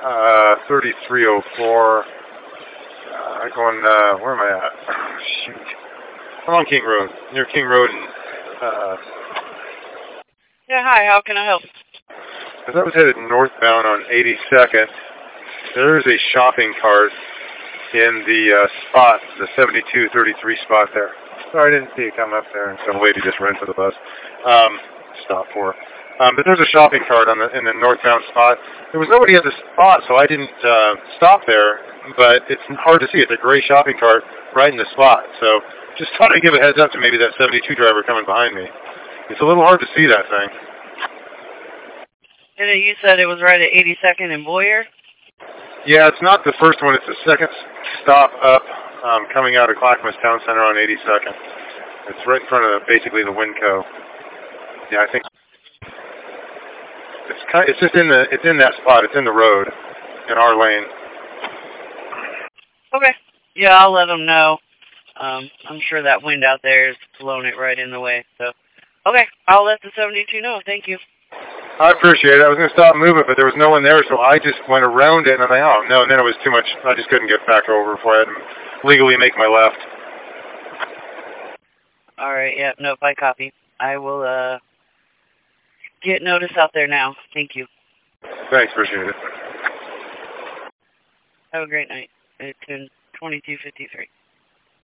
3304. Going, where am I at? Oh, shoot. I'm on King Road, near King Road. Yeah, hi, how can I help? As I was headed northbound on 82nd, there's a shopping cart in the spot, the 7233 spot there. Sorry, I didn't see it come up there, and some lady just ran for the bus. Stop for her. But there's a shopping cart in the northbound spot. There was nobody at the spot, so I didn't stop there, but it's hard to see. It's a gray shopping cart right in the spot. So just thought I'd give a heads up to maybe that 72 driver coming behind me. It's a little hard to see that thing. And you said it was right at 82nd and Boyer? Yeah, it's not the first one. It's the second stop up coming out of Clackamas Town Center on 82nd. It's right in front of basically the Winco. Yeah, I think it's just in that spot. It's in the road in our lane. Okay. Yeah, I'll let them know. I'm sure that wind out there has blown it right in the way. So, okay, I'll let the 72 know. Thank you. I appreciate it. I was going to stop moving, but there was no one there, so I just went around it, and I'm like, oh, no, and then it was too much. I just couldn't get back over before I had to legally make my left. All right, yeah, nope, I copy. I will get notice out there now. Thank you. Thanks, appreciate it. Have a great night. It's in 2253.